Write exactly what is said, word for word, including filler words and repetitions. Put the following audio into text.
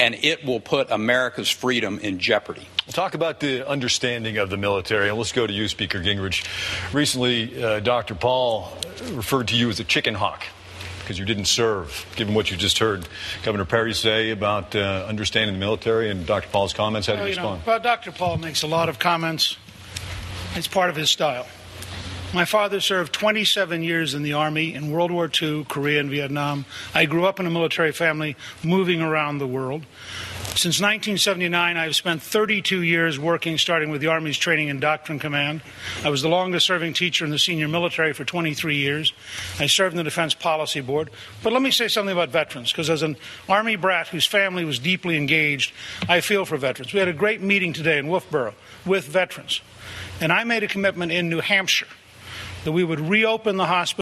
and it will put America's freedom in jeopardy. We'll talk about the understanding of the military, and let's go to you, Speaker Gingrich. Recently, uh, Doctor Paul referred to you as a chicken hawk because you didn't serve. Given what you just heard Governor Perry say about uh, understanding the military and Doctor Paul's comments, how do you well, you respond? know, well, Doctor Paul makes a lot of comments. It's part of his style. My father served twenty-seven years in the Army in World War Two, Korea, and Vietnam. I grew up in a military family moving around the world. Since nineteen seventy-nine, I've spent thirty-two years working, starting with the Army's Training and Doctrine Command. I was the longest-serving teacher in the senior military for twenty-three years. I served in the Defense Policy Board. But let me say something about veterans, because as an Army brat whose family was deeply engaged, I feel for veterans. We had a great meeting today in Wolfboro with veterans, and I made a commitment in New Hampshire that we would reopen the hospital